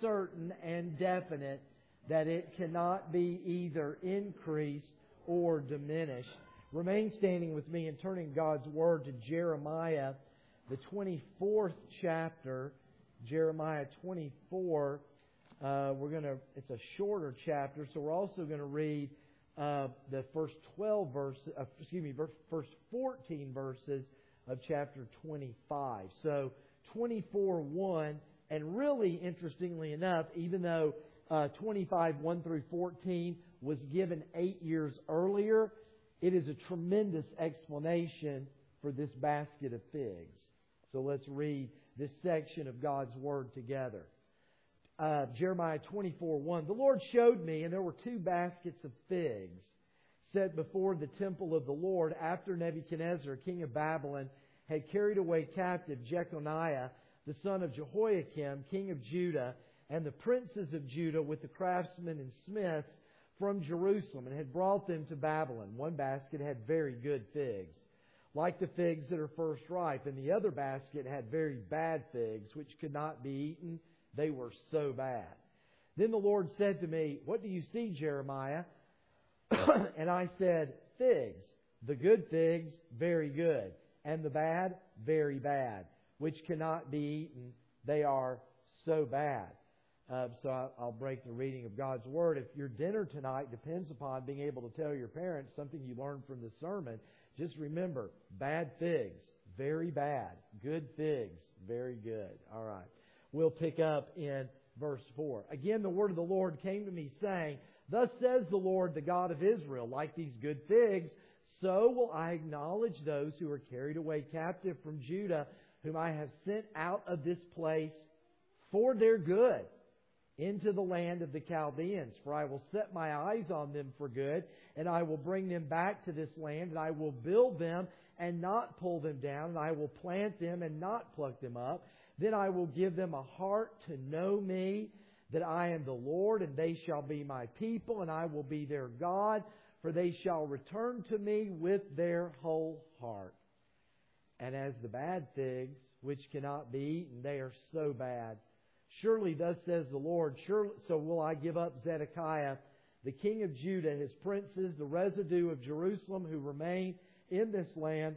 certain and definite that it cannot be either increased or diminished. Remain standing with me and turning God's Word to Jeremiah, the 24th chapter. Jeremiah 24. It's a shorter chapter, so we're also going to read the first 14 verses of chapter 25. So 24:1, and really interestingly enough, even though 25:1 through 14 was given 8 years earlier, it is a tremendous explanation for this basket of figs. So let's read this section of God's Word together. Jeremiah 24:1. The Lord showed me, and there were 2 baskets of figs set before the temple of the Lord after Nebuchadnezzar, king of Babylon, had carried away captive Jeconiah, the son of Jehoiakim, king of Judah, and the princes of Judah with the craftsmen and smiths from Jerusalem, and had brought them to Babylon. One basket had very good figs, like the figs that are first ripe, and the other basket had very bad figs, which could not be eaten. They were so bad. Then the Lord said to me, "What do you see, Jeremiah?" And I said, "Figs. The good figs, very good. And the bad, very bad, which cannot be eaten. They are so bad." So I'll break the reading of God's Word. If your dinner tonight depends upon being able to tell your parents something you learned from the sermon, just remember, bad figs, very bad. Good figs, very good. All right. We'll pick up in verse 4. Again, the word of the Lord came to me, saying, "Thus says the Lord, the God of Israel, like these good figs, so will I acknowledge those who are carried away captive from Judah, whom I have sent out of this place for their good into the land of the Chaldeans. For I will set my eyes on them for good, and I will bring them back to this land, and I will build them and not pull them down, and I will plant them and not pluck them up. Then I will give them a heart to know me, that I am the Lord, and they shall be my people, and I will be their God, for they shall return to me with their whole heart. And as the bad figs, which cannot be eaten, they are so bad. Surely thus says the Lord, surely so will I give up Zedekiah, the king of Judah, his princes, the residue of Jerusalem who remain in this land,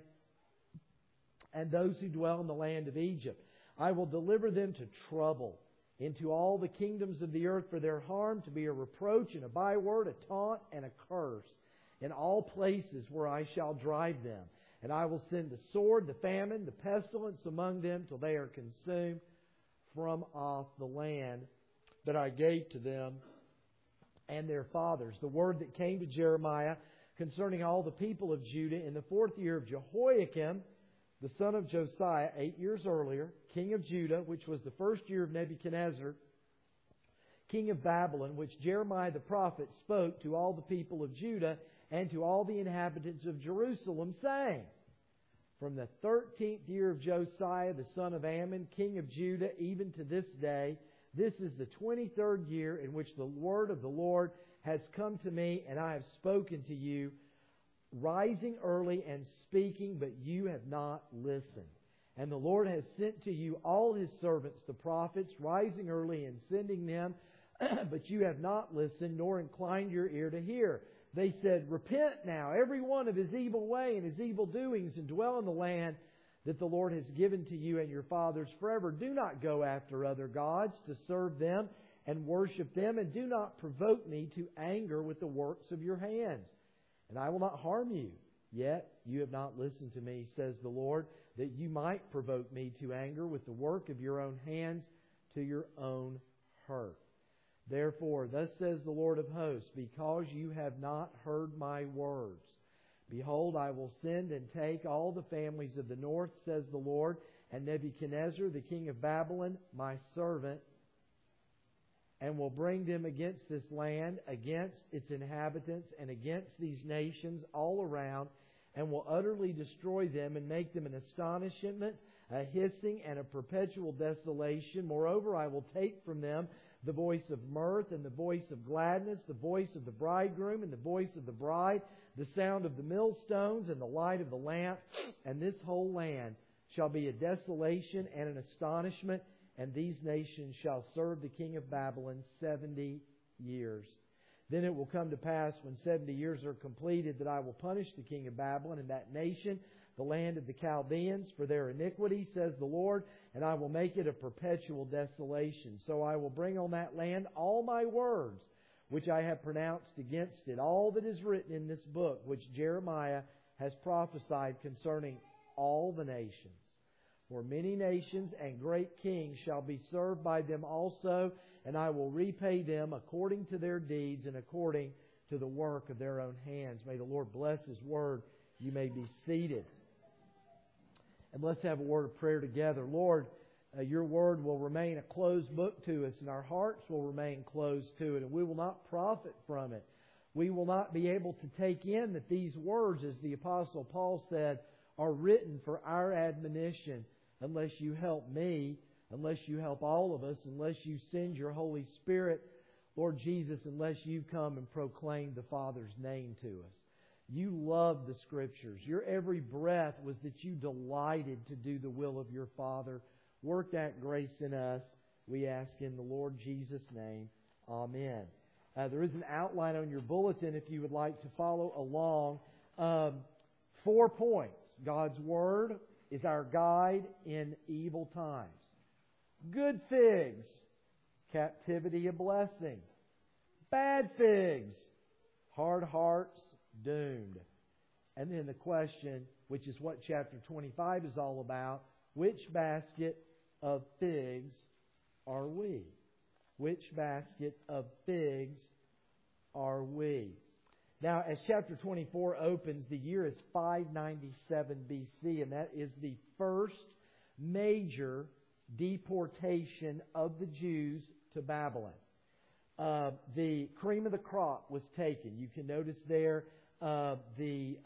and those who dwell in the land of Egypt. I will deliver them to trouble into all the kingdoms of the earth for their harm, to be a reproach and a byword, a taunt and a curse in all places where I shall drive them. And I will send the sword, the famine, the pestilence among them till they are consumed from off the land that I gave to them and their fathers." The word that came to Jeremiah concerning all the people of Judah in the 4th year of Jehoiakim, the son of Josiah, 8 years earlier, king of Judah, which was the 1st year of Nebuchadnezzar, king of Babylon, which Jeremiah the prophet spoke to all the people of Judah and to all the inhabitants of Jerusalem, saying, "From the 13th year of Josiah, the son of Ammon, king of Judah, even to this day, this is the 23rd year in which the word of the Lord has come to me, and I have spoken to you, rising early and speaking, but you have not listened. And the Lord has sent to you all His servants, the prophets, rising early and sending them, but you have not listened, nor inclined your ear to hear. They said, 'Repent now, every one of his evil way and his evil doings, and dwell in the land that the Lord has given to you and your fathers forever. Do not go after other gods to serve them and worship them, and do not provoke me to anger with the works of your hands. And I will not harm you. Yet you have not listened to me, says the Lord, that you might provoke me to anger with the work of your own hands to your own hurt. Therefore, thus says the Lord of hosts, because you have not heard my words, behold, I will send and take all the families of the north, says the Lord, and Nebuchadnezzar, the king of Babylon, my servant, and will bring them against this land, against its inhabitants, and against these nations all around, and will utterly destroy them and make them an astonishment, a hissing, and a perpetual desolation. Moreover, I will take from them the voice of mirth and the voice of gladness, the voice of the bridegroom and the voice of the bride, the sound of the millstones and the light of the lamp. And this whole land shall be a desolation and an astonishment, and these nations shall serve the king of Babylon 70 years. Then it will come to pass when 70 years are completed that I will punish the king of Babylon and that nation, the land of the Chaldeans, for their iniquity, says the Lord, and I will make it a perpetual desolation. So I will bring on that land all my words, which I have pronounced against it, all that is written in this book, which Jeremiah has prophesied concerning all the nations. For many nations and great kings shall be served by them also, and I will repay them according to their deeds and according to the work of their own hands. May the Lord bless His Word. You may be seated. And let's have a word of prayer together. Lord, Your Word will remain a closed book to us, and our hearts will remain closed to it, and we will not profit from it. We will not be able to take in that these words, as the Apostle Paul said, are written for our admonition unless You help me, unless You help all of us, unless You send Your Holy Spirit, Lord Jesus, unless You come and proclaim the Father's name to us. You love the Scriptures. Your every breath was that You delighted to do the will of Your Father. Work that grace in us, we ask in the Lord Jesus' name. Amen. There is an outline on your bulletin if you would like to follow along. 4 points. God's Word is our guide in evil times. Good figs, captivity a blessing. Bad figs, hard hearts doomed. And then the question, which is what chapter 25 is all about, which basket of figs are we? Which basket of figs are we? Now, as chapter 24 opens, the year is 597 BC, and that is the first major deportation of the Jews to Babylon. The cream of the crop was taken. You can notice there as they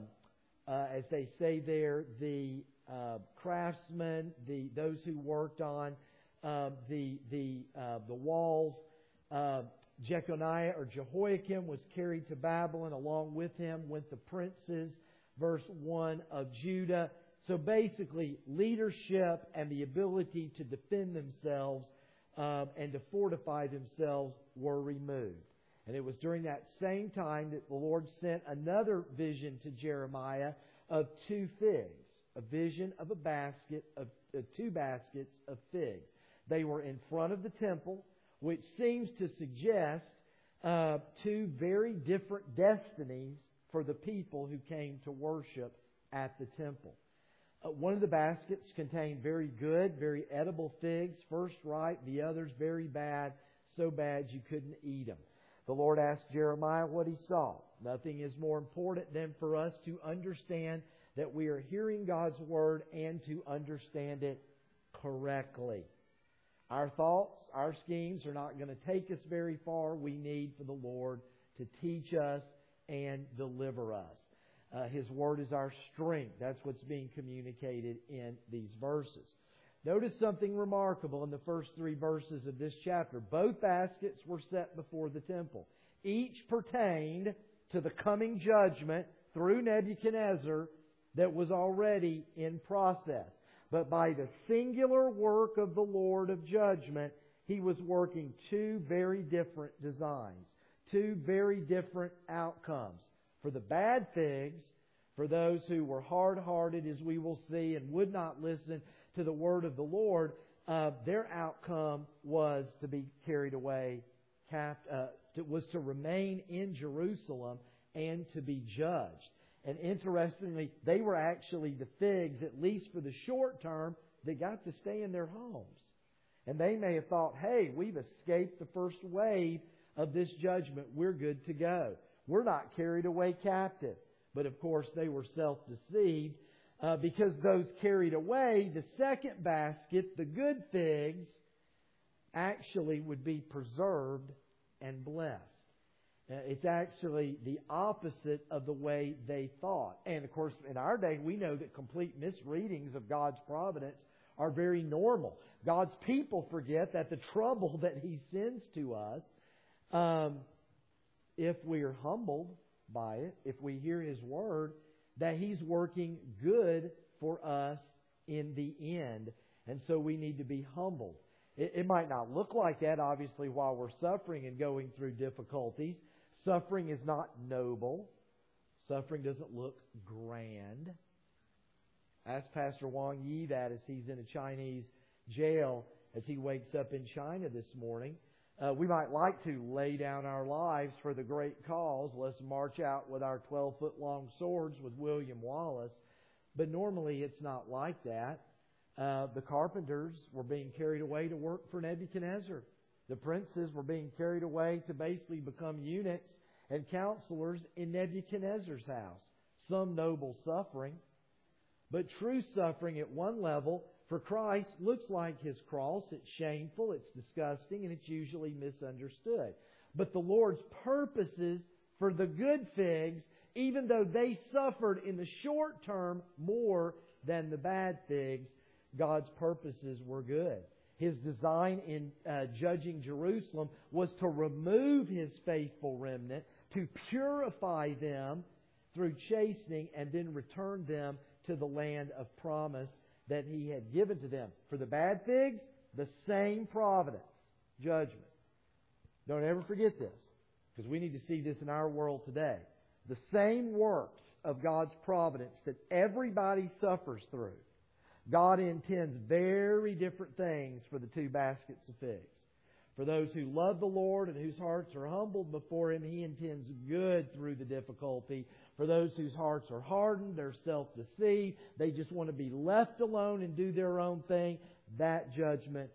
say there, the craftsmen, those who worked on the walls. Jeconiah or Jehoiakim was carried to Babylon. Along with him went the princes, verse 1 of Judah. So basically, leadership and the ability to defend themselves and to fortify themselves were removed. And it was during that same time that the Lord sent another vision to Jeremiah of 2 figs. A vision of a basket of 2 baskets of figs. They were in front of the temple, which seems to suggest 2 very different destinies for the people who came to worship at the temple. One of the baskets contained very good, very edible figs, first ripe, the others very bad, so bad you couldn't eat them. The Lord asked Jeremiah what he saw. Nothing is more important than for us to understand that we are hearing God's Word and to understand it correctly. Our thoughts, our schemes are not going to take us very far. We need for the Lord to teach us and deliver us. His Word is our strength. That's what's being communicated in these verses. Notice something remarkable in the first 3 verses of this chapter. Both baskets were set before the temple. Each pertained to the coming judgment through Nebuchadnezzar that was already in process. But by the singular work of the Lord of judgment, He was working 2 very different designs, 2 very different outcomes. For the bad figs, for those who were hard-hearted, as we will see, and would not listen to the word of the Lord, their outcome was to be carried away, was to remain in Jerusalem and to be judged. And interestingly, they were actually the figs, at least for the short term, that got to stay in their homes. And they may have thought, hey, we've escaped the first wave of this judgment. We're good to go. We're not carried away captive. But of course, they were self-deceived because those carried away, the second basket, the good figs, actually would be preserved and blessed. It's actually the opposite of the way they thought. And of course, in our day, we know that complete misreadings of God's providence are very normal. God's people forget that the trouble that He sends to us, if we are humbled by it, if we hear His Word, that He's working good for us in the end. And so we need to be humbled. It might not look like that, obviously, while we're suffering and going through difficulties. Suffering is not noble. Suffering doesn't look grand. Ask Pastor Wang Yi that as he's in a Chinese jail, as he wakes up in China this morning. We might like to lay down our lives for the great cause. Let's march out with our 12-foot-long swords with William Wallace. But normally it's not like that. The carpenters were being carried away to work for Nebuchadnezzar. The princes were being carried away to basically become eunuchs and counselors in Nebuchadnezzar's house. Some noble suffering. But true suffering at one level for Christ looks like His cross. It's shameful, it's disgusting, and it's usually misunderstood. But the Lord's purposes for the good figs, even though they suffered in the short term more than the bad figs, God's purposes were good. His design in judging Jerusalem was to remove His faithful remnant, to purify them through chastening, and then return them to the land of promise that He had given to them. For the bad figs, the same providence, judgment. Don't ever forget this, because we need to see this in our world today. The same works of God's providence that everybody suffers through, God intends very different things for the two baskets of figs. For those who love the Lord and whose hearts are humbled before Him, He intends good through the difficulty. For those whose hearts are hardened, they're self-deceived, they just want to be left alone and do their own thing, that judgment,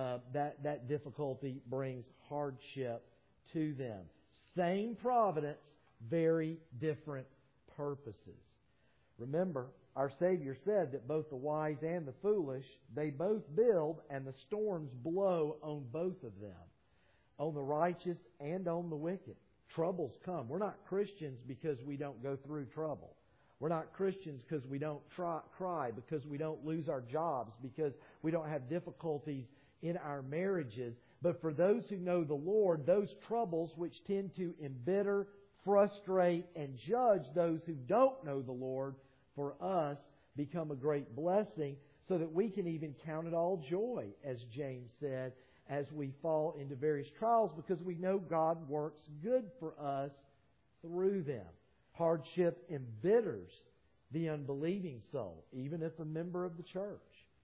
that difficulty brings hardship to them. Same providence, very different purposes. Remember, our Savior said that both the wise and the foolish, they both build and the storms blow on both of them. On the righteous and on the wicked. Troubles come. We're not Christians because we don't go through trouble. We're not Christians because we don't cry, because we don't lose our jobs, because we don't have difficulties in our marriages. But for those who know the Lord, those troubles which tend to embitter, frustrate, and judge those who don't know the Lord, for us, become a great blessing, so that we can even count it all joy, as James said, as we fall into various trials, because we know God works good for us through them. Hardship embitters the unbelieving soul, even if a member of the church,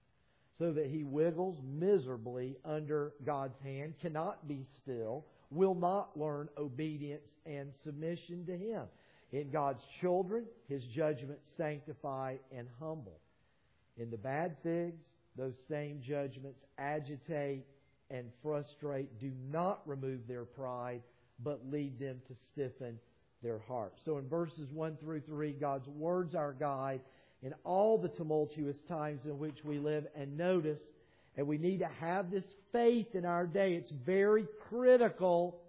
so that he wiggles miserably under God's hand, cannot be still, will not learn obedience and submission to Him. In God's children, His judgments sanctify and humble. In the bad figs, those same judgments agitate and frustrate, do not remove their pride, but lead them to stiffen their hearts. So in verses 1 through 3, God's Word's our guide in all the tumultuous times in which we live. And notice, and we need to have this faith in our day. It's very critical,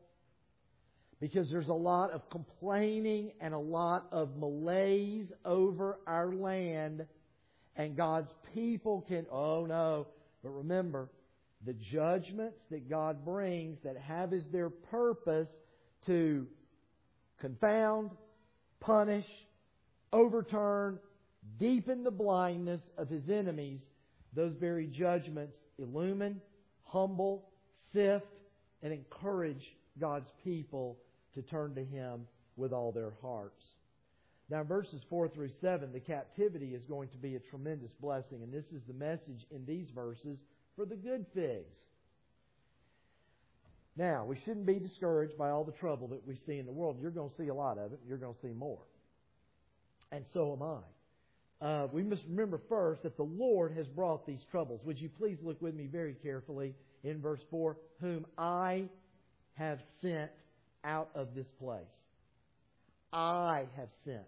because there's a lot of complaining and a lot of malaise over our land. And God's people can, oh no. But remember, the judgments that God brings that have as their purpose to confound, punish, overturn, deepen the blindness of His enemies, those very judgments illumine, humble, sift, and encourage God's people to turn to Him with all their hearts. Now, in verses 4 through 7, the captivity is going to be a tremendous blessing, and this is the message in these verses for the good figs. Now, we shouldn't be discouraged by all the trouble that we see in the world. You're going to see a lot of it. You're going to see more. And so am I. We must remember first that the Lord has brought these troubles. Would you please look with me very carefully in verse 4? Whom I have sent out of this place. I have sent.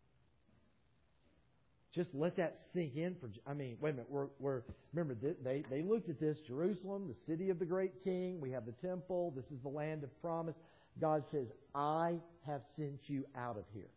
Just let that sink in for. Wait a minute. Remember, they looked at this: Jerusalem, the city of the great King. We have the temple. This is the land of promise. God says, "I have sent you out of here.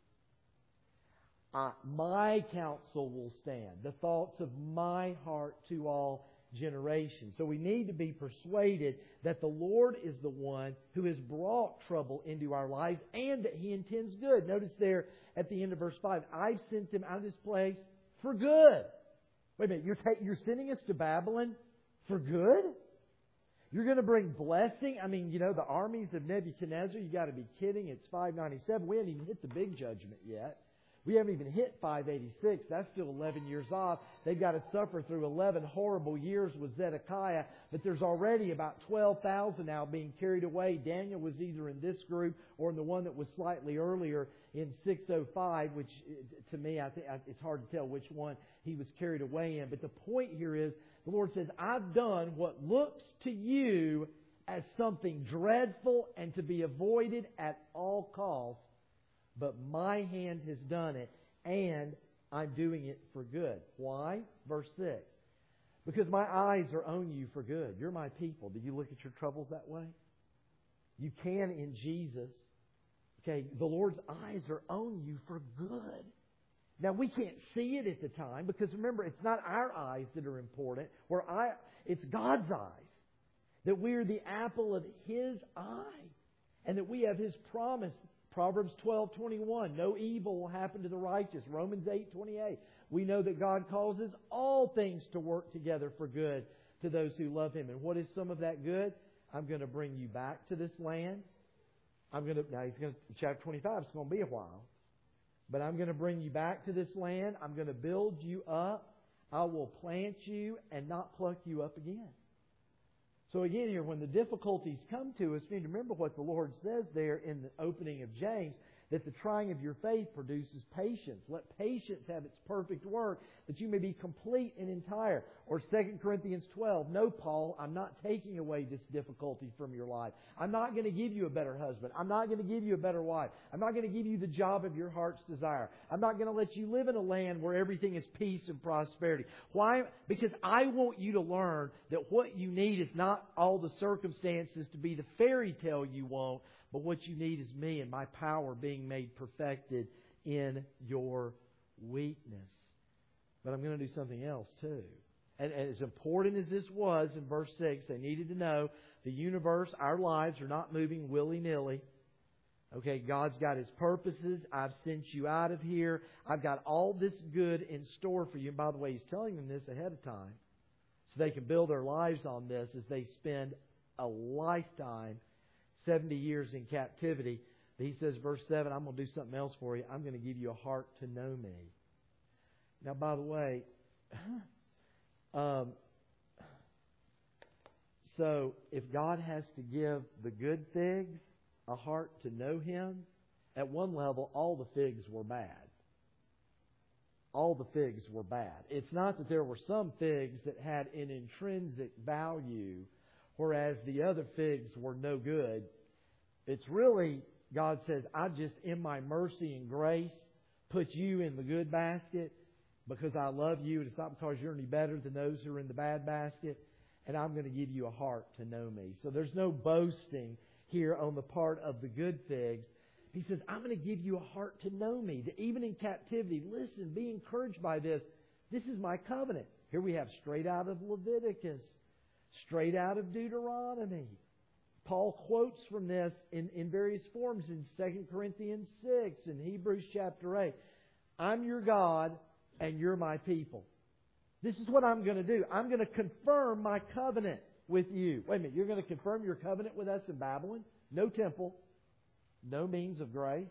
My counsel will stand. The thoughts of my heart to all generations." So we need to be persuaded that the Lord is the one who has brought trouble into our lives and that He intends good. Notice there at the end of verse 5, I've sent them out of this place for good. Wait a minute, you're sending us to Babylon for good? You're going to bring blessing. I mean, the armies of Nebuchadnezzar, you got to be kidding. It's 597. We haven't even hit the big judgment yet. We haven't even hit 586. That's still 11 years off. They've got to suffer through 11 horrible years with Zedekiah. But there's already about 12,000 now being carried away. Daniel was either in this group or in the one that was slightly earlier in 605, which to me, I think it's hard to tell which one he was carried away in. But the point here is, the Lord says, I've done what looks to you as something dreadful and to be avoided at all costs. But my hand has done it, and I'm doing it for good. Why? Verse 6. Because my eyes are on you for good. You're my people. Do you look at your troubles that way? You can in Jesus. Okay, the Lord's eyes are on you for good. Now, we can't see it at the time, because remember, it's not our eyes that are important. It's God's eyes. That we are the apple of His eye. And that we have His promise. Proverbs 12:21, no evil will happen to the righteous. Romans 8:28, we know that God causes all things to work together for good to those who love Him. And what is some of that good? I'm going to bring you back to this land. Chapter 25, it's going to be a while. But I'm going to bring you back to this land. I'm going to build you up. I will plant you and not pluck you up again. So again here, when the difficulties come to us, we need to remember what the Lord says there in the opening of James, that the trying of your faith produces patience. Let patience have its perfect work, that you may be complete and entire. Or 2 Corinthians 12, no, Paul, I'm not taking away this difficulty from your life. I'm not going to give you a better husband. I'm not going to give you a better wife. I'm not going to give you the job of your heart's desire. I'm not going to let you live in a land where everything is peace and prosperity. Why? Because I want you to learn that what you need is not all the circumstances to be the fairy tale you want, but what you need is me and my power being made perfected in your weakness. But I'm going to do something else too. And as important as this was in verse 6, they needed to know the universe, our lives are not moving willy-nilly. Okay, God's got His purposes. I've sent you out of here. I've got all this good in store for you. And by the way, He's telling them this ahead of time so they can build their lives on this as they spend a lifetime, 70 years in captivity. But He says, verse 7, I'm going to do something else for you. I'm going to give you a heart to know Me. Now, by the way, so if God has to give the good figs a heart to know Him, at one level, all the figs were bad. All the figs were bad. It's not that there were some figs that had an intrinsic value, whereas the other figs were no good. It's really, God says, I just, in my mercy and grace, put you in the good basket because I love you. It's not because you're any better than those who are in the bad basket. And I'm going to give you a heart to know Me. So there's no boasting here on the part of the good figs. He says, I'm going to give you a heart to know Me. That even in captivity, listen, be encouraged by this. This is my covenant. Here we have straight out of Leviticus, straight out of Deuteronomy. Paul quotes from this in various forms in 2 Corinthians 6 and Hebrews chapter 8. I'm your God and you're my people. This is what I'm going to do. I'm going to confirm my covenant with you. Wait a minute, you're going to confirm your covenant with us in Babylon? No temple, no means of grace,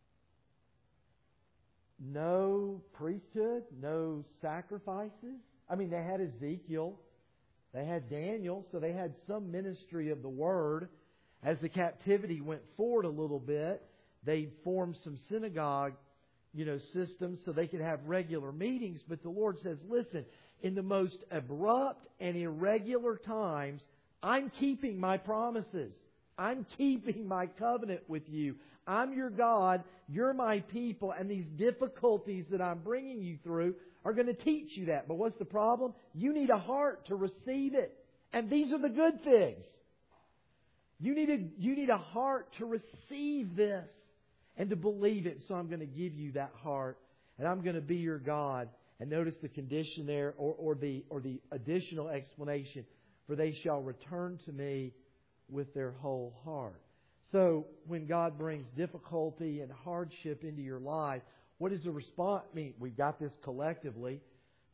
no priesthood, no sacrifices. I mean, they had Ezekiel, they had Daniel, so they had some ministry of the Word. As the captivity went forward a little bit, they formed some synagogue systems so they could have regular meetings. But the Lord says, listen, in the most abrupt and irregular times, I'm keeping my promises. I'm keeping my covenant with you. I'm your God. You're my people. And these difficulties that I'm bringing you through are going to teach you that. But what's the problem? You need a heart to receive it. And these are the good things. You need a heart to receive this and to believe it. So I'm going to give you that heart. And I'm going to be your God. And notice the condition there, or the additional explanation. For they shall return to Me with their whole heart. So when God brings difficulty and hardship into your life, what is the response? I mean, we've got this collectively.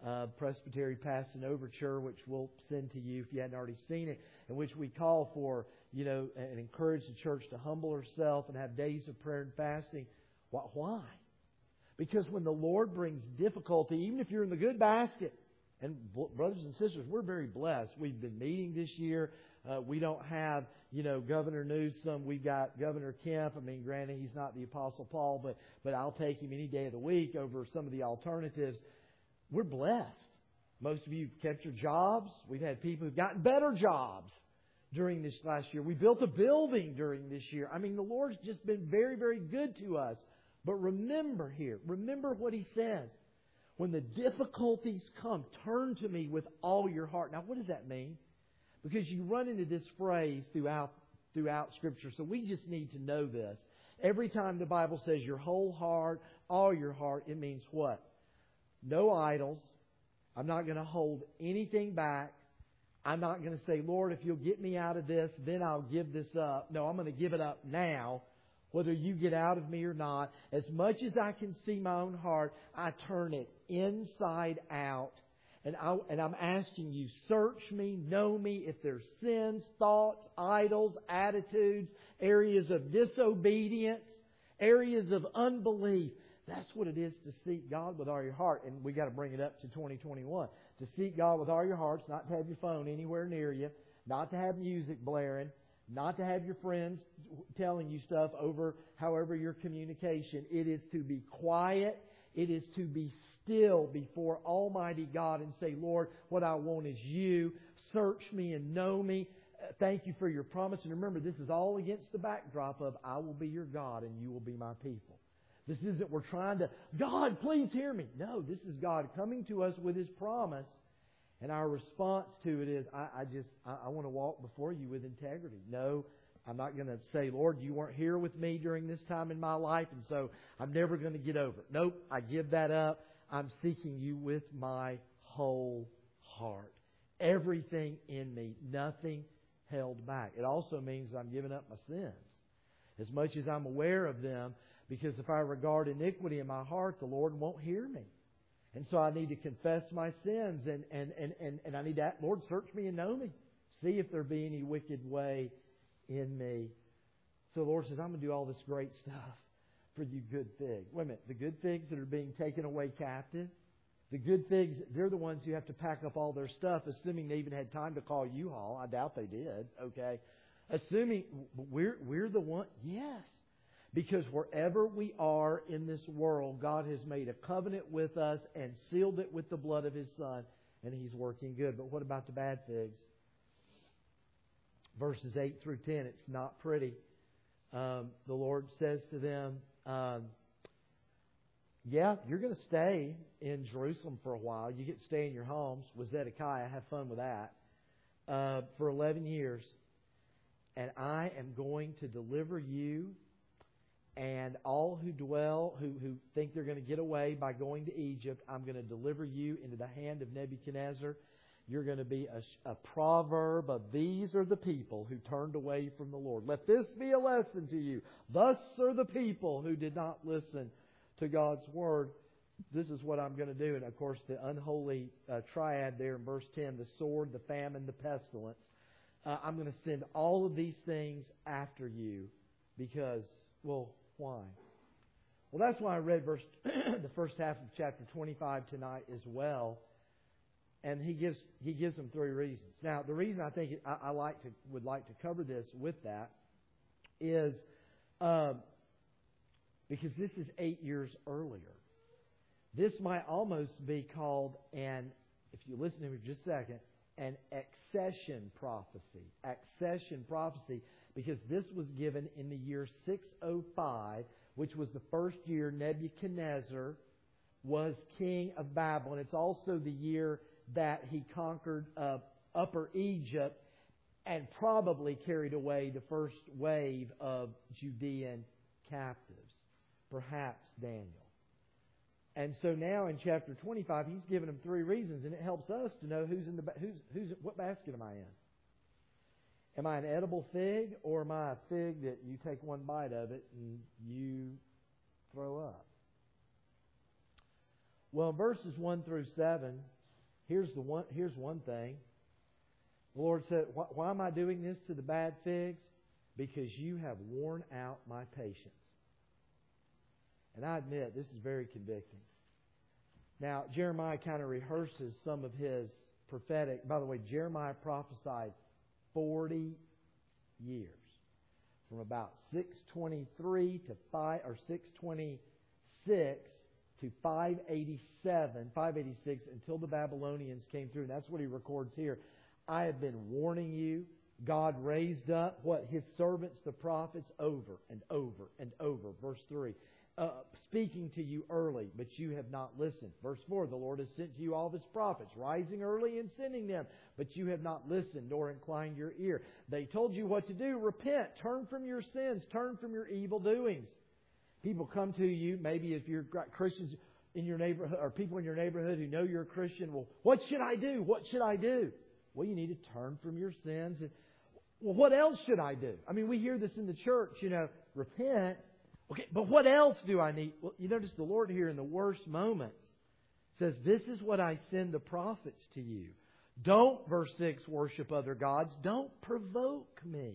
Presbytery Passing Over Church, which we'll send to you if you hadn't already seen it, in which we call for, and encourage the church to humble herself and have days of prayer and fasting. Why? Because when the Lord brings difficulty, even if you're in the good basket, and brothers and sisters, we're very blessed. We've been meeting this year. We don't have, Governor Newsom. We've got Governor Kemp. Granted, he's not the Apostle Paul, but I'll take him any day of the week over some of the alternatives. We're blessed. Most of you have kept your jobs. We've had people who've gotten better jobs during this last year. We built a building during this year. The Lord's just been very, very good to us. But remember what He says. When the difficulties come, turn to me with all your heart. Now, what does that mean? Because you run into this phrase throughout Scripture. So we just need to know this. Every time the Bible says your whole heart, all your heart, it means what? No idols. I'm not going to hold anything back. I'm not going to say, Lord, if you'll get me out of this, then I'll give this up. No, I'm going to give it up now, whether you get out of me or not. As much as I can see my own heart, I turn it inside out. And I'm asking you, search me, know me. If there's sins, thoughts, idols, attitudes, areas of disobedience, areas of unbelief, that's what it is to seek God with all your heart. And we got to bring it up to 2021. To seek God with all your hearts, not to have your phone anywhere near you, not to have music blaring, not to have your friends telling you stuff over however your communication. It is to be quiet. It is to be still before Almighty God and say, Lord, what I want is you. Search me and know me. Thank you for your promise. And remember, this is all against the backdrop of I will be your God and you will be my people. This isn't we're trying to, God, please hear me. No, this is God coming to us with His promise. And our response to it is, I want to walk before you with integrity. No, I'm not going to say, Lord, you weren't here with me during this time in my life, and so I'm never going to get over it. Nope, I give that up. I'm seeking you with my whole heart. Everything in me, nothing held back. It also means I'm giving up my sins. As much as I'm aware of them, because if I regard iniquity in my heart, the Lord won't hear me. And so I need to confess my sins and I need to ask, Lord, search me and know me. See if there be any wicked way in me. So the Lord says, I'm going to do all this great stuff for you good figs. Wait a minute. The good figs that are being taken away captive, the good figs, they're the ones who have to pack up all their stuff, assuming they even had time to call U-Haul. I doubt they did. Okay. Assuming we're the one. Yes. Because wherever we are in this world, God has made a covenant with us and sealed it with the blood of His Son, and He's working good. But what about the bad figs? Verses 8 through 10, it's not pretty. The Lord says to them, yeah, you're going to stay in Jerusalem for a while. You get to stay in your homes with Zedekiah. Have fun with that. For 11 years. And I am going to deliver you and all who think they're going to get away by going to Egypt. I'm going to deliver you into the hand of Nebuchadnezzar. You're going to be a proverb of these are the people who turned away from the Lord. Let this be a lesson to you. Thus are the people who did not listen to God's word. This is what I'm going to do. And of course, the unholy triad there in verse 10, the sword, the famine, the pestilence. I'm going to send all of these things after you because, well, why? Well, that's why I read the first half of chapter 25 tonight as well. And he gives them three reasons. Now, the reason I think would like to cover this with that is because this is 8 years earlier. This might almost be called if you listen to me for just a second, an accession prophecy. Accession prophecy, because this was given in the year 605, which was the first year Nebuchadnezzar was king of Babylon. It's also the year that he conquered Upper Egypt and probably carried away the first wave of Judean captives, perhaps Daniel. And so now in chapter 25, he's given them three reasons, and it helps us to know what basket am I in? Am I an edible fig, or am I a fig that you take one bite of it and you throw up? Well, verses 1 through 7, here's one thing. The Lord said, why am I doing this to the bad figs? Because you have worn out my patience. And I admit, this is very convicting. Now, Jeremiah kind of rehearses some of his prophetic. By the way, Jeremiah prophesied 40 years. From about 623 to 626 to 586 until the Babylonians came through. And that's what he records here. I have been warning you. God raised up His servants, the prophets, over and over and over. Verse 3. Speaking to you early, but you have not listened. Verse 4, the Lord has sent to you all of His prophets, rising early and sending them, but you have not listened nor inclined your ear. They told you what to do. Repent, turn from your sins, turn from your evil doings. People come to you, maybe if you've got Christians in your neighborhood or people in your neighborhood who know you're a Christian. Well, what should I do? What should I do? Well, you need to turn from your sins. And, well, what else should I do? I mean, we hear this in the church, repent. Okay, but what else do I need? Well, you notice the Lord here in the worst moments says, this is what I send the prophets to you. Don't, verse 6, worship other gods. Don't provoke me.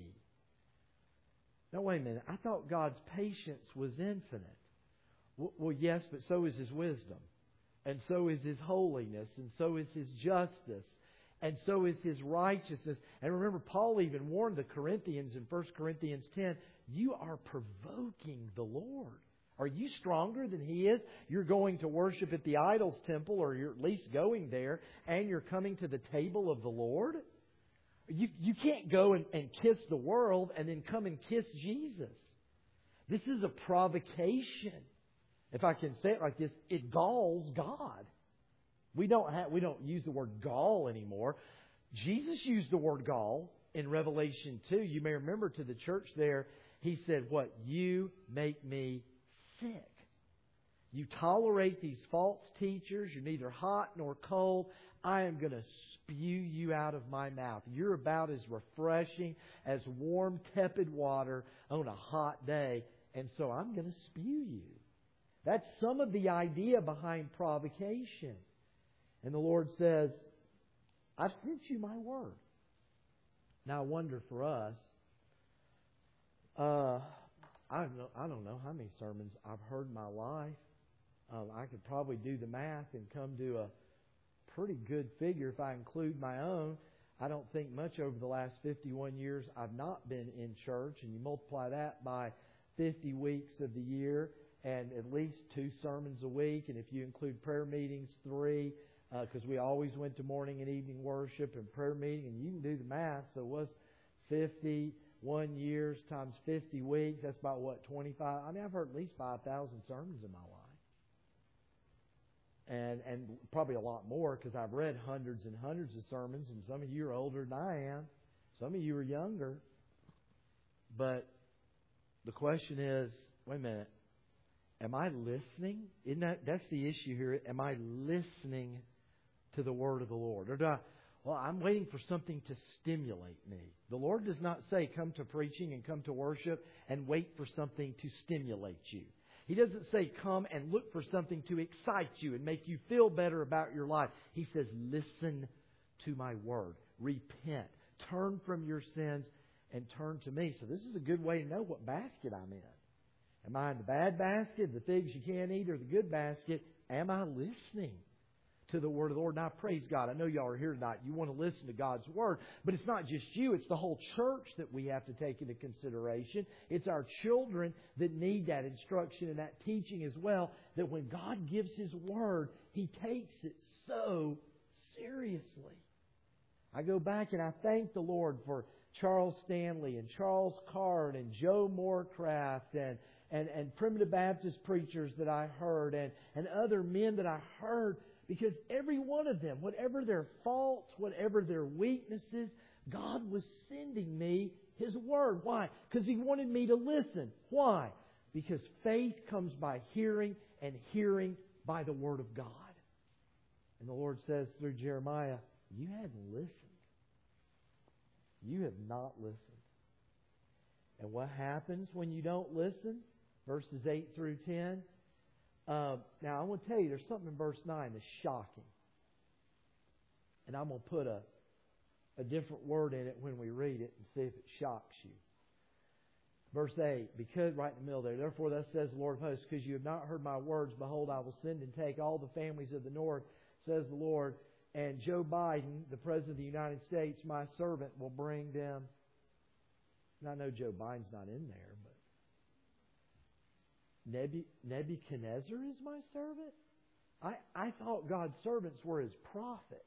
Now, wait a minute. I thought God's patience was infinite. Well, yes, but so is His wisdom. And so is His holiness. And so is His justice. And so is His righteousness. And remember, Paul even warned the Corinthians in 1 Corinthians 10, you are provoking the Lord. Are you stronger than He is? You're going to worship at the idol's temple, or you're at least going there, and you're coming to the table of the Lord? You can't go and kiss the world and then come and kiss Jesus. This is a provocation. If I can say it like this, it galls God. We don't use the word gall anymore. Jesus used the word gall in Revelation 2. You may remember to the church there, He said, what? You make me sick. You tolerate these false teachers. You're neither hot nor cold. I am going to spew you out of my mouth. You're about as refreshing as warm, tepid water on a hot day. And so I'm going to spew you. That's some of the idea behind provocation. And the Lord says, I've sent you my word. Now I wonder for us, I don't know how many sermons I've heard in my life. I could probably do the math and come to a pretty good figure if I include my own. I don't think much over the last 51 years I've not been in church, and you multiply that by 50 weeks of the year and at least 2 sermons a week, and if you include prayer meetings, 3, because we always went to morning and evening worship and prayer meeting, and you can do the math. So it was 51 years times 50 weeks. That's about what, 25? I mean, I've heard at least 5,000 sermons in my life. And probably a lot more because I've read hundreds and hundreds of sermons, and some of you are older than I am. Some of you are younger. But the question is, wait a minute, am I listening? That's the issue here. Am I listening to the word of the Lord? Or I'm waiting for something to stimulate me. The Lord does not say come to preaching and come to worship and wait for something to stimulate you. He doesn't say come and look for something to excite you and make you feel better about your life. He says listen to my word. Repent. Turn from your sins and turn to me. So this is a good way to know what basket I'm in. Am I in the bad basket, the figs you can't eat, or the good basket? Am I listening to the word of the Lord? Now, praise God. I know y'all are here tonight. You want to listen to God's word. But it's not just you. It's the whole church that we have to take into consideration. It's our children that need that instruction and that teaching as well, that when God gives His word, He takes it so seriously. I go back and I thank the Lord for Charles Stanley and Charles Card and Joe Morecraft and Primitive Baptist preachers that I heard and other men that I heard. Because every one of them, whatever their faults, whatever their weaknesses, God was sending me His word. Why? Because He wanted me to listen. Why? Because faith comes by hearing, and hearing by the word of God. And the Lord says through Jeremiah, you hadn't listened. You have not listened. And what happens when you don't listen? Verses 8 through 10. Now, I want to tell you, there's something in verse 9 that's shocking. And I'm going to put a different word in it when we read it and see if it shocks you. Verse 8, because, right in the middle there, therefore thus says the Lord of hosts, because you have not heard my words, behold, I will send and take all the families of the north, says the Lord, and Joe Biden, the President of the United States, my servant, will bring them. And I know Joe Biden's not in there, but Nebuchadnezzar is my servant? I thought God's servants were His prophets.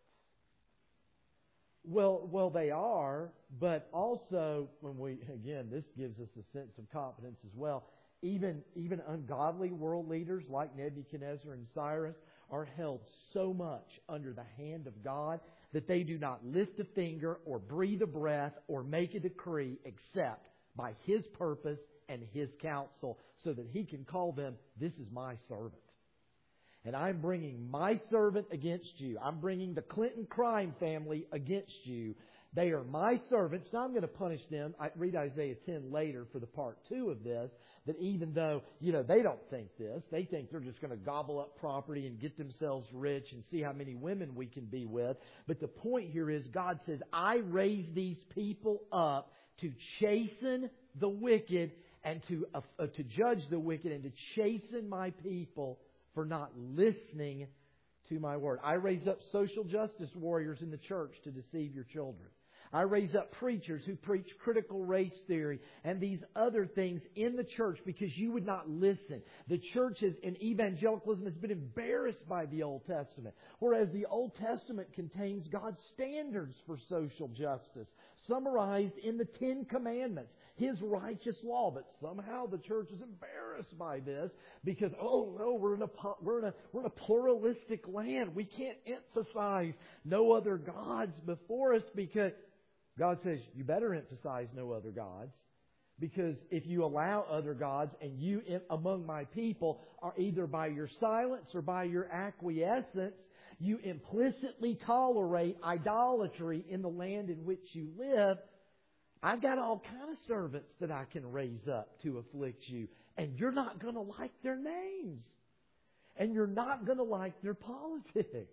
Well, they are, but also again, this gives us a sense of confidence as well. Even ungodly world leaders like Nebuchadnezzar and Cyrus are held so much under the hand of God that they do not lift a finger or breathe a breath or make a decree except by His purpose and His counsel, so that He can call them, this is my servant. And I'm bringing my servant against you. I'm bringing the Clinton crime family against you. They are my servants. Now I'm going to punish them. I read Isaiah 10 later for the part 2 of this, that even though, they don't think this. They think they're just going to gobble up property and get themselves rich and see how many women we can be with. But the point here is God says, I raise these people up to chasten the wicked and to judge the wicked and to chasten my people for not listening to my word. I raise up social justice warriors in the church to deceive your children. I raise up preachers who preach critical race theory and these other things in the church because you would not listen. The church in evangelicalism has been embarrassed by the Old Testament, whereas the Old Testament contains God's standards for social justice, summarized in the 10 Commandments, His righteous law. But somehow the church is embarrassed by this because, oh no, we're in a pluralistic land. We can't emphasize no other gods before us, because God says you better emphasize no other gods. Because if you allow other gods, and you among my people are either by your silence or by your acquiescence, you implicitly tolerate idolatry in the land in which you live. I've got all kind of servants that I can raise up to afflict you. And you're not going to like their names. And you're not going to like their politics.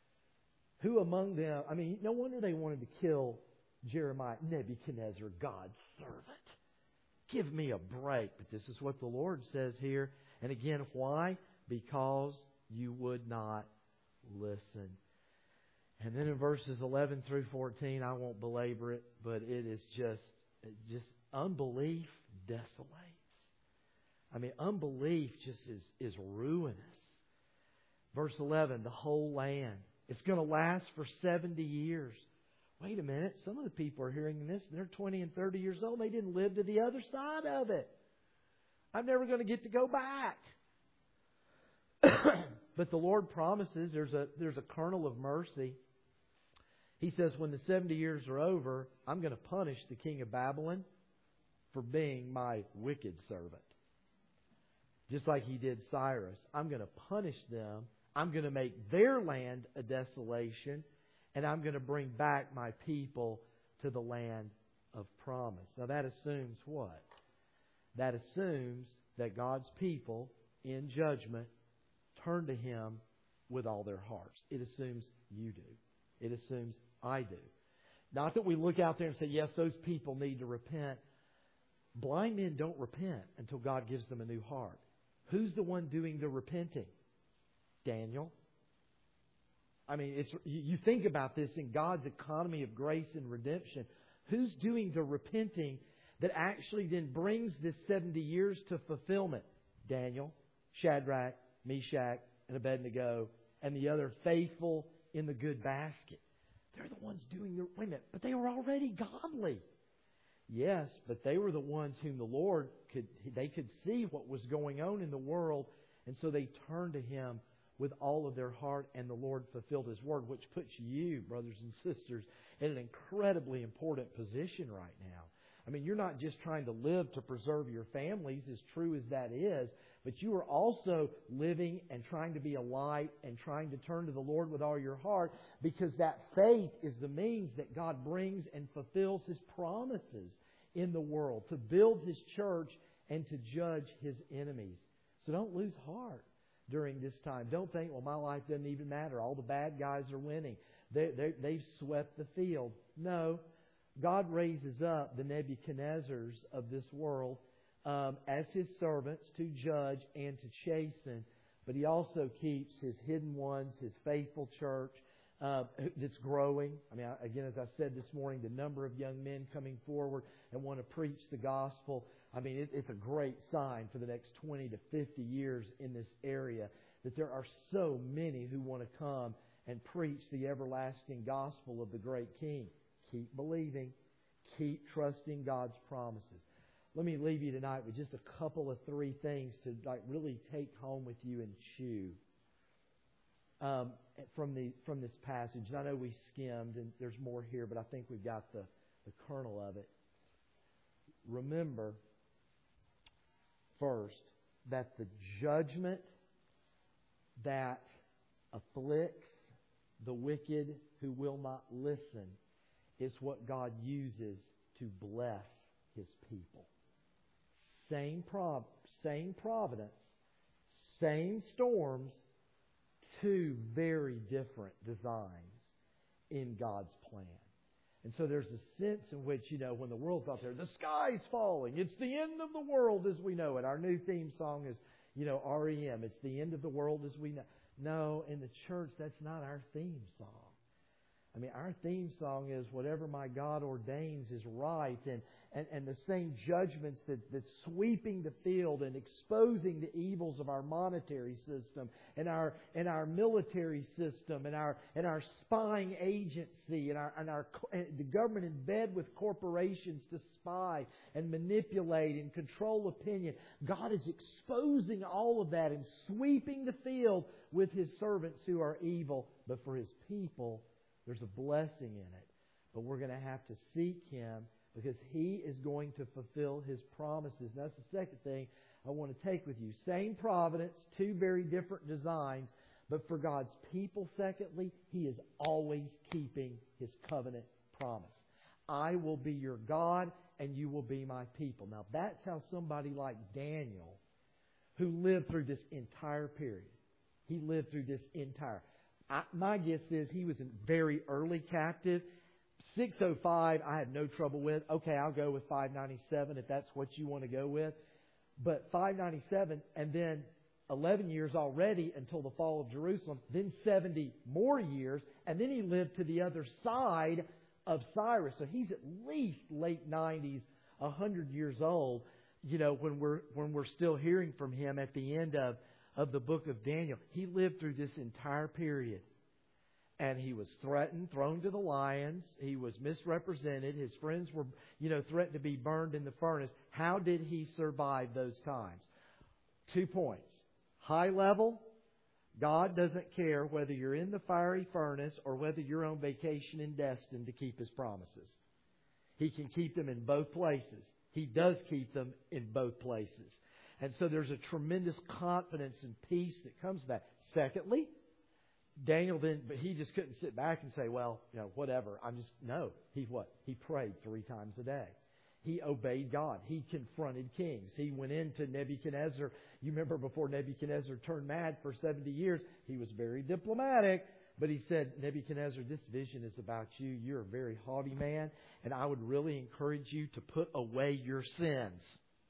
Who among them? I mean, no wonder they wanted to kill Jeremiah. Nebuchadnezzar, God's servant. Give me a break. But this is what the Lord says here. And again, why? Because you would not listen. And then in verses 11 through 14, I won't belabor it, but it is just unbelief desolates. I mean, unbelief just is ruinous. Verse 11, the whole land. It's going to last for 70 years. Wait a minute. Some of the people are hearing this, and they're 20 and 30 years old. They didn't live to the other side of it. I'm never going to get to go back. But the Lord promises there's a kernel of mercy. He says, when the 70 years are over, I'm going to punish the king of Babylon for being my wicked servant. Just like He did Cyrus. I'm going to punish them. I'm going to make their land a desolation. And I'm going to bring back my people to the land of promise. Now that assumes what? That assumes that God's people in judgment turn to Him with all their hearts. It assumes you do. It assumes I do. Not that we look out there and say, yes, those people need to repent. Blind men don't repent until God gives them a new heart. Who's the one doing the repenting? Daniel. I mean, you think about this in God's economy of grace and redemption. Who's doing the repenting that actually then brings this 70 years to fulfillment? Daniel, Shadrach, Meshach, and Abednego, and the other faithful in the good basket. They're the ones doing the... Wait a minute, but they were already godly. Yes, but they were the ones whom the Lord could see what was going on in the world, and so they turned to Him with all of their heart, and the Lord fulfilled His word, which puts you, brothers and sisters, in an incredibly important position right now. I mean, you're not just trying to live to preserve your families, as true as that is, but you are also living and trying to be a light and trying to turn to the Lord with all your heart, because that faith is the means that God brings and fulfills His promises in the world, to build His church and to judge His enemies. So don't lose heart. during this time. Don't think, well, my life doesn't even matter. All the bad guys are winning. They've swept the field. No. God raises up the Nebuchadnezzars of this world as His servants to judge and to chasten. But He also keeps His hidden ones, His faithful church that's growing. I mean, again, as I said this morning, the number of young men coming forward and want to preach the gospel. I mean, it's a great sign for the next 20 to 50 years in this area that there are so many who want to come and preach the everlasting gospel of the great King. Keep believing. Keep trusting God's promises. Let me leave you tonight with just a couple of 3 things to really take home with you and chew from this passage. And I know we skimmed, and there's more here, but I think we've got the kernel of it. Remember, first, that the judgment that afflicts the wicked who will not listen is what God uses to bless His people. Same providence, same storms, 2 very different designs in God's plan. And so there's a sense in which, when the world's out there, the sky's falling. It's the end of the world as we know it. Our new theme song is, REM. It's the end of the world as we know. No, in the church, that's not our theme song. I mean, our theme song is whatever my God ordains is right. And the same judgments that's sweeping the field and exposing the evils of our monetary system and our military system and our spying agency and the government in bed with corporations to spy and manipulate and control opinion. God is exposing all of that and sweeping the field with His servants who are evil. But for His people, there's a blessing in it. But we're going to have to seek Him because He is going to fulfill His promises. And that's the second thing I want to take with you. Same providence, 2 very different designs. But for God's people, secondly, He is always keeping His covenant promise. I will be your God and you will be my people. Now that's how somebody like Daniel, who lived through this entire period, he lived through this entire... my guess is he was a very early captive. 605, I had no trouble with. Okay, I'll go with 597 if that's what you want to go with. But 597, and then 11 years already until the fall of Jerusalem, then 70 more years, and then he lived to the other side of Cyrus. So he's at least late 90s, 100 years old, when we're still hearing from him at the end of the book of Daniel. He lived through this entire period. And he was threatened, thrown to the lions. He was misrepresented. His friends were, threatened to be burned in the furnace. How did he survive those times? 2 points. High level, God doesn't care whether you're in the fiery furnace or whether you're on vacation in Destin to keep His promises. He can keep them in both places. He does keep them in both places. And so there's a tremendous confidence and peace that comes back. Secondly, Daniel he just couldn't sit back and say, well, whatever. No. He prayed 3 times a day. He obeyed God. He confronted kings. He went into Nebuchadnezzar. You remember before Nebuchadnezzar turned mad for 70 years, he was very diplomatic. But he said, Nebuchadnezzar, this vision is about you. You're a very haughty man. And I would really encourage you to put away your sins.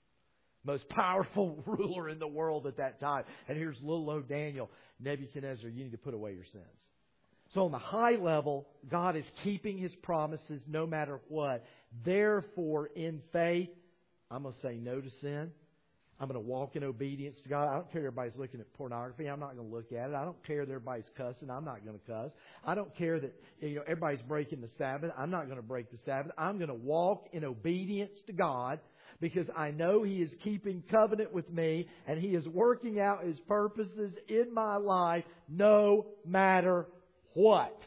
Most powerful ruler in the world at that time. And here's little old Daniel. Nebuchadnezzar, you need to put away your sins. So on the high level, God is keeping His promises no matter what. Therefore, in faith, I'm going to say no to sin. I'm going to walk in obedience to God. I don't care if everybody's looking at pornography. I'm not going to look at it. I don't care that everybody's cussing. I'm not going to cuss. I don't care that everybody's breaking the Sabbath. I'm not going to break the Sabbath. I'm going to walk in obedience to God because I know He is keeping covenant with me and He is working out His purposes in my life no matter what.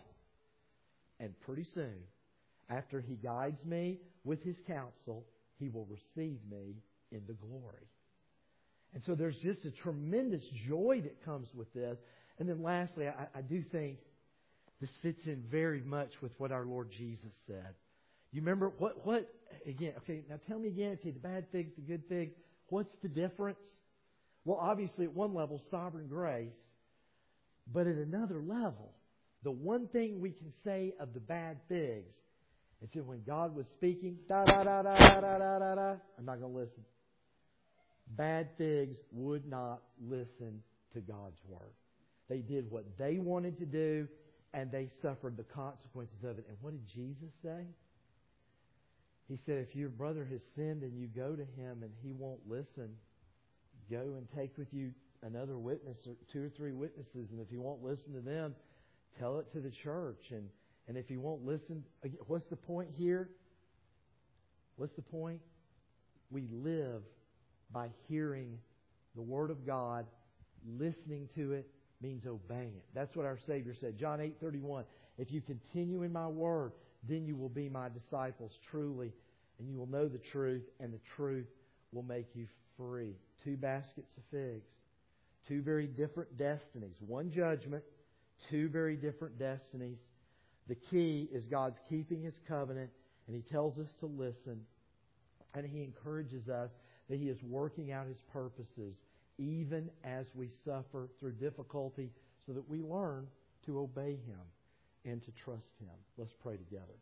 And pretty soon, after He guides me with His counsel, He will receive me into glory. And so there's just a tremendous joy that comes with this. And then lastly, I do think this fits in very much with what our Lord Jesus said. You remember what again, okay, now tell me again, okay, the bad figs, the good figs, what's the difference? Well, obviously at one level, sovereign grace. But at another level, the one thing we can say of the bad figs is that when God was speaking, da-da-da-da-da-da-da-da, I'm not going to listen. Bad figs would not listen to God's Word. They did what they wanted to do, and they suffered the consequences of it. And what did Jesus say? He said, if your brother has sinned and you go to him and he won't listen, go and take with you another witness or 2 or 3 witnesses. And if he won't listen to them, tell it to the church. And if he won't listen, what's the point here? What's the point? We live by hearing the Word of God. Listening to it means obeying it. That's what our Savior said. John 8:31. If you continue in my Word, then you will be my disciples truly, and you will know the truth, and the truth will make you free. 2 baskets of figs. 2 very different destinies. 1 judgment, 2 very different destinies. The key is God's keeping His covenant, and He tells us to listen, and He encourages us that He is working out His purposes even as we suffer through difficulty, so that we learn to obey Him and to trust Him. Let's pray together.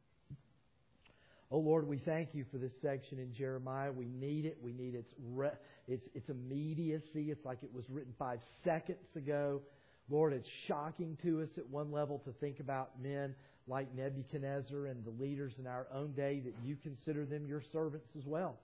Oh Lord, we thank You for this section in Jeremiah. We need it. We need its immediacy. It's like it was written 5 seconds ago. Lord, it's shocking to us at one level to think about men like Nebuchadnezzar and the leaders in our own day, that You consider them Your servants as well.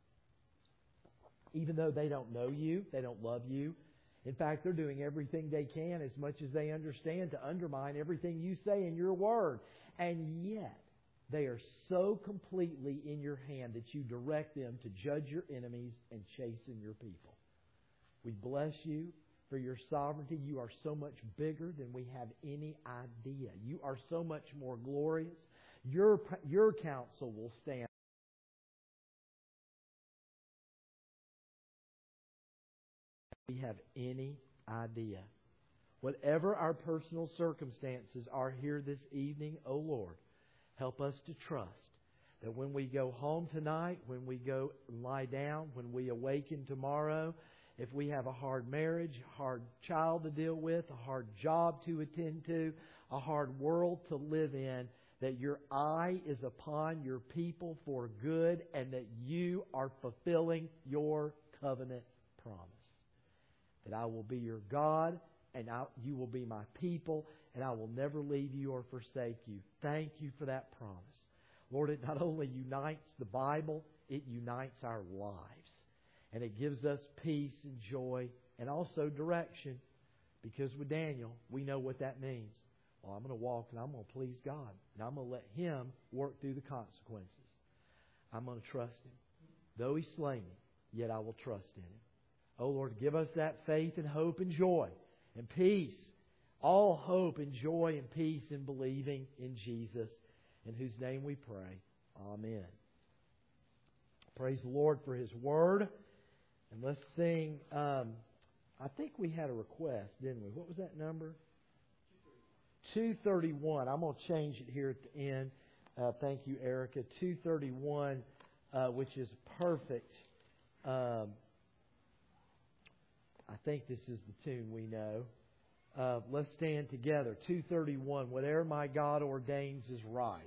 Even though they don't know You, they don't love You. In fact, they're doing everything they can, as much as they understand, to undermine everything You say in Your Word. And yet, they are so completely in Your hand that You direct them to judge Your enemies and chasten Your people. We bless You for Your sovereignty. You are so much bigger than we have any idea. You are so much more glorious. Your counsel will stand. We have any idea. Whatever our personal circumstances are here this evening, O Lord, help us to trust that when we go home tonight, when we go lie down, when we awaken tomorrow, if we have a hard marriage, a hard child to deal with, a hard job to attend to, a hard world to live in, that Your eye is upon Your people for good, and that You are fulfilling Your covenant promise. That I will be Your God, and You will be my people, and I will never leave You or forsake You. Thank You for that promise. Lord, it not only unites the Bible, it unites our lives. And it gives us peace and joy and also direction. Because with Daniel, we know what that means. Well, I'm going to walk and I'm going to please God. And I'm going to let Him work through the consequences. I'm going to trust Him. Though He slay me, yet I will trust in Him. Oh Lord, give us that faith and hope and joy and peace. All hope and joy and peace in believing in Jesus, in whose name we pray. Amen. Praise the Lord for His Word. And let's sing, I think we had a request, didn't we? What was that number? 231. I'm going to change it here at the end. Thank you, Erica. 231, which is perfect. I think this is the tune we know. Let's stand together. 231. Whatever my God ordains is right.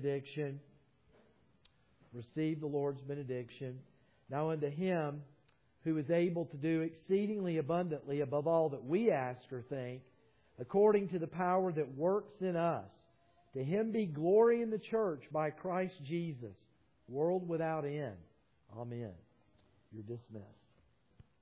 benediction. Receive the Lord's benediction. Now unto Him who is able to do exceedingly abundantly above all that we ask or think, according to the power that works in us, to Him be glory in the church by Christ Jesus, world without end. Amen. You're dismissed.